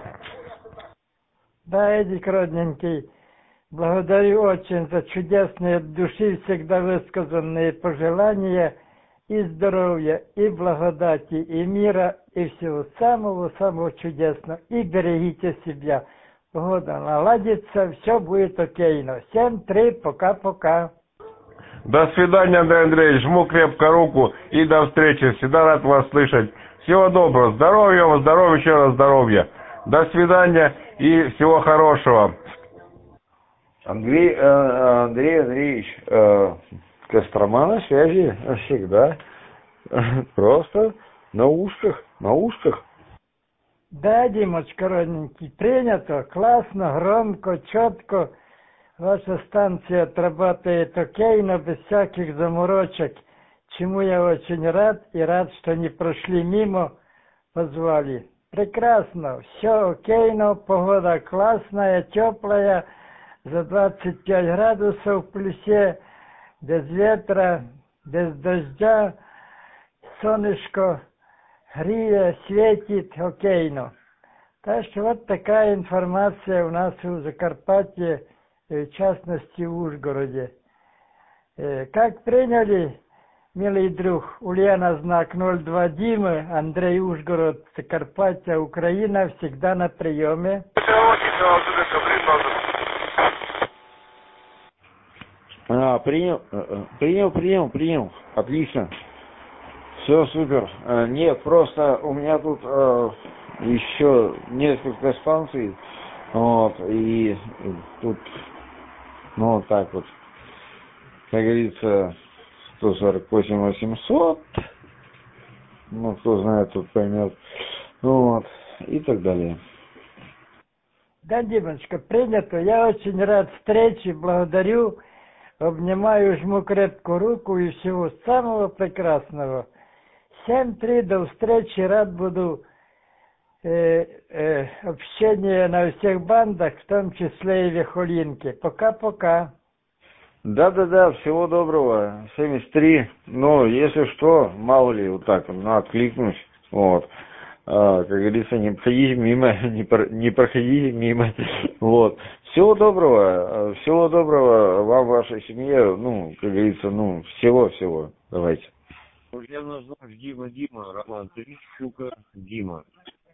Да, Эдик, родненький. Благодарю очень за чудесные от души всегда высказанные пожелания и здоровья, и благодати, и мира, и всего самого-самого чудесного. И берегите себя. Погода наладится, все будет окейно. семь три, пока-пока. До свидания, Андрей Андреевич. Жму крепко руку и до встречи. Всегда рад вас слышать. Всего доброго. Здоровья вам, здоровья, еще раз здоровья. До свидания и всего хорошего. Андрей, э, Андрей Андреевич, э, Кострома на связи всегда. Просто на ушках, на ушках. Да, Димочка, родненький, принято, классно, громко, четко. Ваша станция отрабатывает окейно, без всяких заморочек, чему я очень рад, и рад, что не прошли мимо, позвали. Прекрасно, все окейно, погода классная, теплая, за двадцать пять градусов в плюсе, без ветра, без дождя, солнышко греет, светит, окейно. Так что вот такая информация у нас в Закарпатье, в частности в Ужгороде. Как приняли, милый друг, Ульяна знак ноль два Димы, Андрей Ужгород, Закарпатье, Украина, всегда на приеме. А, принял, принял, принял, принял, отлично. Все супер. Нет, просто у меня тут э, еще несколько станций, вот, и тут, ну, вот так вот, как говорится, сто сорок восемь восемьсот, ну, кто знает, тот поймет, вот, и так далее. Да, Димочка, принято. Я очень рад встрече, благодарю, обнимаю, жму крепкую руку и всего самого прекрасного. семь три, до встречи, рад буду э, э, общение на всех бандах, в том числе и Вехолинке. Пока-пока. Да-да-да, всего доброго. семьдесят три, ну, если что, мало ли, вот так, ну, откликнусь, вот. А, как говорится, не проходите мимо, не, про, не проходите мимо, вот. Всего доброго, всего доброго вам, вашей семье, ну, как говорится, ну, всего-всего, давайте. Я назвал Дима, Дима, Роман, ты Щука, Дима.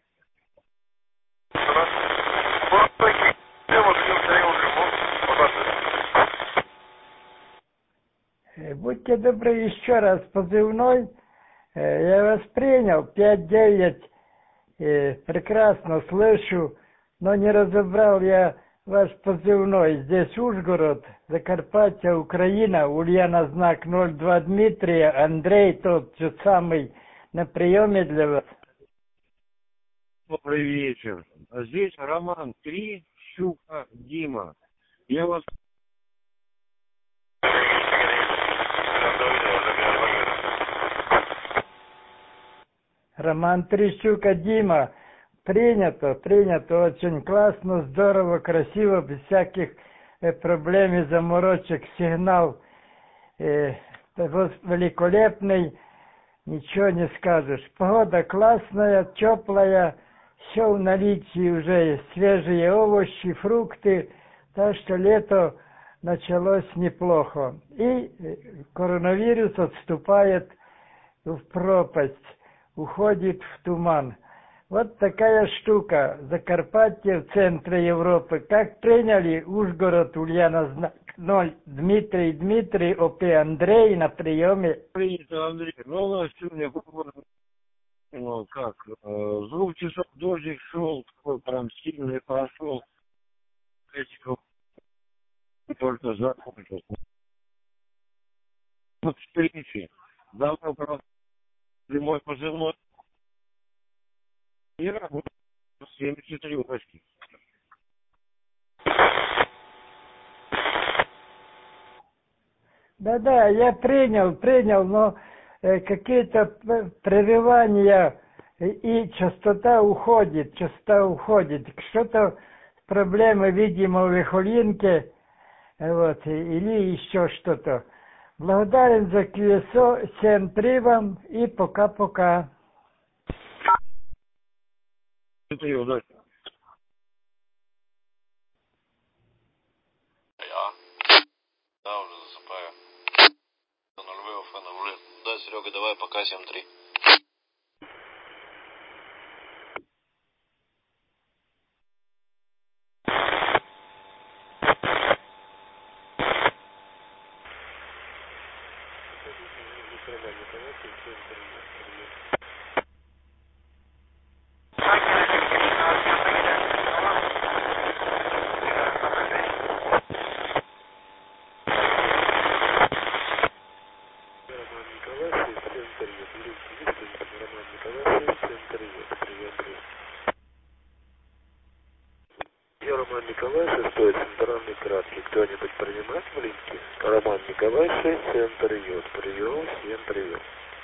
Будьте добры, еще раз позывной, я вас принял, пять девять, прекрасно слышу, но не разобрал я ваш позывной. Здесь Ужгород, Закарпатье, Украина, Ульяна знак ноль два Дмитрия, Андрей тот же самый на приеме для вас. Добрый вечер. Здесь Роман три, Щука, Дима. Я вас... Роман Трещука, Дима. Принято, принято, очень классно, здорово, красиво, без всяких э, проблем и заморочек. Сигнал э, великолепный, ничего не скажешь. Погода классная, теплая, все в наличии уже, свежие овощи, фрукты, так что лето началось неплохо. И коронавирус отступает в пропасть, уходит в туман. Вот такая штука. Закарпатье в центре Европы. Как приняли Ужгород, Ульяна знак ноль, Дмитрий, Дмитрий, ОП Андрей на приеме. Принято, Андрей. Ну, у нас сегодня, ну, как, э, с двух часов дождик шел, такой прям сильный пошел. Этиков только закончился. Вот встречи. Давно, правда, зимой позывной. И работаю с семьдесят три очки. Да-да, я принял, принял, но э, какие-то прерывания и, и частота уходит, частота уходит. Что-то проблемы, видимо, в Вехолинке, вот, или еще что-то. Благодарен за кью эс о, семь три вам и пока-пока. Это и удачи. Я. Да, уже засыпаю. На Львов, на Львов. Да, Серега, давай пока семь три. Я Роман Николай, шестой, центральный краткий. Кто-нибудь принимает в линке? Роман Николай, шесть, центр йод. Прием, семь, прием.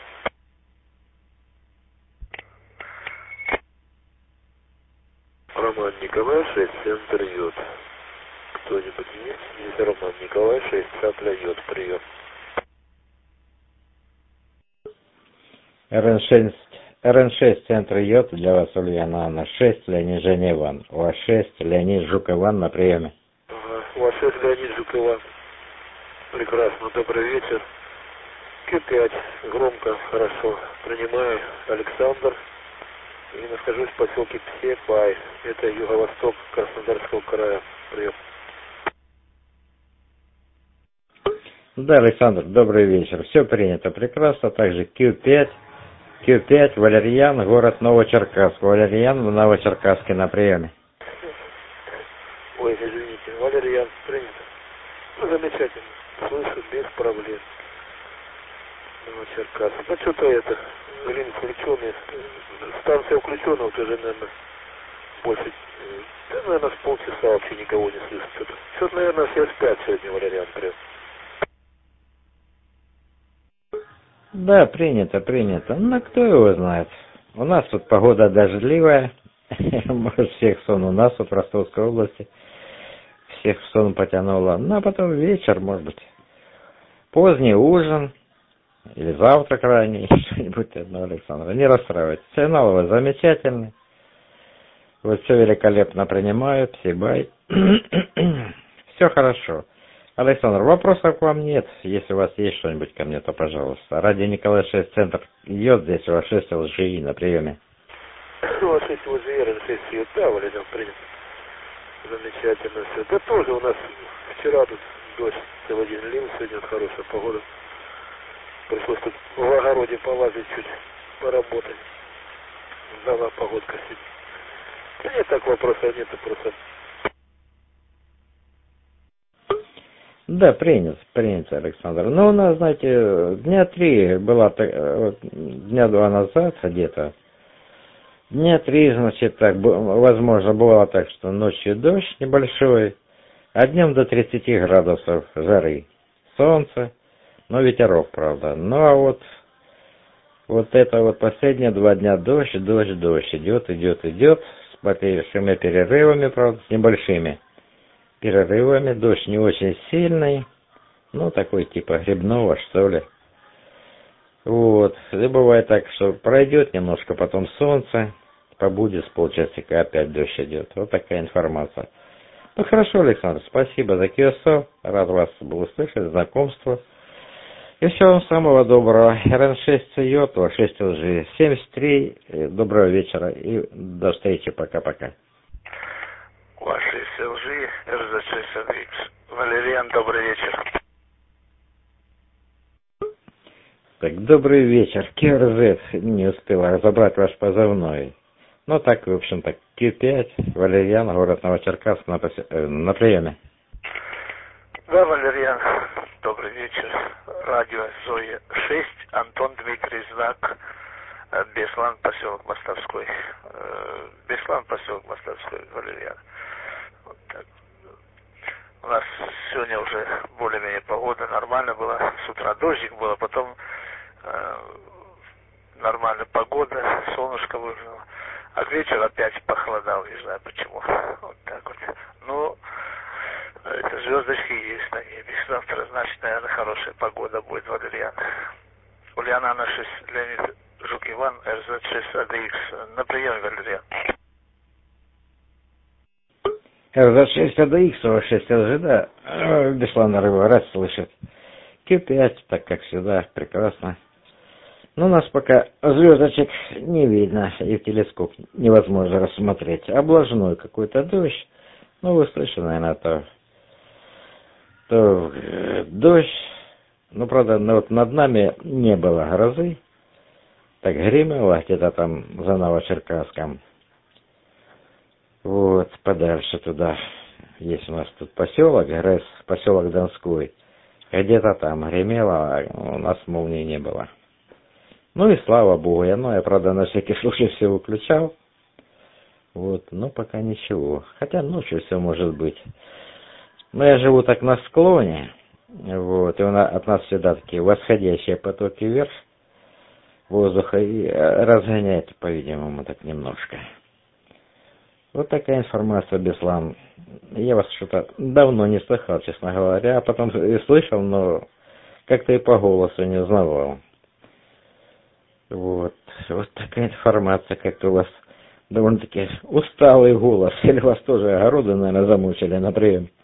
Роман Николай, шесть, центр йод. Кто-нибудь есть? Здесь Роман Николай, шесть, центр йод. Прием. эр эн шесть, эр эн шесть центр йод для вас, Ульяна Анна, шесть, Леонид Женя Иван, у вас шесть, Леонид Жук Иван на приеме. Ага, у вас шесть, Леонид Жук Иван. Прекрасно, добрый вечер. Q пять, громко, хорошо. Принимаю, Александр. И нахожусь в поселке Псепай. Это юго-восток Краснодарского края. Прием. Да, Александр, добрый вечер. Все принято прекрасно. Также Q пять, Q пять, Валерьян, город Новочеркасск. Валерьян в Новочеркасске на приеме. Ой, извините, Валерьян, принято. Ну, замечательно. Слышу, без проблем. Новочеркасск. Ну, что-то это, блин, включенный. Станция включена, вот уже, наверное, больше, да, наверное, с полчаса вообще никого не слышу. Что-то, что-то наверное, все спят сегодня, Валерьян, прям. Да, принято, принято. Ну, кто его знает. У нас тут погода дождливая. Может, всех сон у нас вот в Ростовской области. Всех в сон потянуло. Ну, а потом вечер, может быть. Поздний ужин. Или завтрак ранний. Что-нибудь одно, Александр. Не расстраивайтесь. Сигнал у вас замечательный. Вот все великолепно принимают. Сибай. Все хорошо. Александр, вопросов к вам нет. Если у вас есть что-нибудь ко мне, то пожалуйста. Радио Николай шесть, центр йод, здесь у вас шесть эл жи и на приеме. У вас шесть эл жи и, шесть йод, да, Валерий, принято. Замечательно все. Да тоже у нас вчера тут дождь целый день лил, сегодня хорошая погода. Пришлось тут в огороде полазить чуть, поработать. Дала погодка сегодня. Да нет, так вопросов нет, просто... Да, принято, принято, Александр. Но у нас, знаете, дня три была, дня два назад где-то, дня три, значит, так, возможно, было так, что ночью дождь небольшой, а днем до тридцати градусов жары, солнце, но ветерок, правда. Ну, а вот, вот это вот последние два дня дождь, дождь, дождь, идет, идет, идет, с большими перерывами, правда, с небольшими перерывами, дождь не очень сильный, ну, такой типа грибного, что ли. Вот, и бывает так, что пройдет немножко, потом солнце, побудет с полчасика, опять дождь идет. Вот такая информация. Ну, хорошо, Александр, спасибо за КСО, рад вас был услышать, знакомство. И всего вам самого доброго. эр эн шесть йод, шесть эл жи семьдесят три, доброго вечера и до встречи, пока-пока. Ваши эс эл жи, эр зет шесть эй икс. Валериан, добрый вечер. Так, добрый вечер. КРЗ, не успела разобрать ваш позывной. Ну, так, в общем, так, Q пять, Валериан, город Новочеркасск, на, на приеме. Да, Валериан, добрый вечер. Радио Зоя шесть, Антон Дмитрий Знак, Беслан, поселок Мостовской. Беслан, поселок Мостовской, Валериан. Вот так. У нас сегодня уже более-менее погода нормально была. С утра дождик было, потом э, нормальная погода, солнышко выглянуло. А к вечеру опять похолодало, не знаю почему. Вот так вот. Ну, это звездочки есть на небе. Завтра, значит, наверное, хорошая погода будет, Валериан. Ульяна Анна шесть, Леонид Жук Иван, эр зет шесть эй ди икс. На приеме, Валериан. эр зет шесть эй ди икс, у вас шесть эл жи, да. Беслан Рыба, рад слышать. Q пять, так как всегда, прекрасно. Но у нас пока звездочек не видно, и в телескоп невозможно рассмотреть. Облажной какой-то дождь. Ну, вы слышали, наверное, то, то э, дождь. Ну, правда, вот над нами не было грозы. Так гремело где-то там за Новочеркасском. Вот, подальше туда. Есть у нас тут поселок, ГРЭС, поселок Донской. Где-то там гремело, а у нас молнии не было. Ну и слава богу, я, ну, я, правда, на всякий случай все выключал. Вот, но пока ничего. Хотя ночью все может быть. Но я живу так на склоне. Вот, и у нас, от нас всегда такие восходящие потоки вверх воздуха и разгоняет, по-видимому, так немножко. Вот такая информация, Беслан. Я вас что-то давно не слыхал, честно говоря. А потом и слышал, но как-то и по голосу не узнавал. Вот. Вот такая информация, как-то у вас довольно-таки усталый голос. Или вас тоже огороды, наверное, замучили на прием.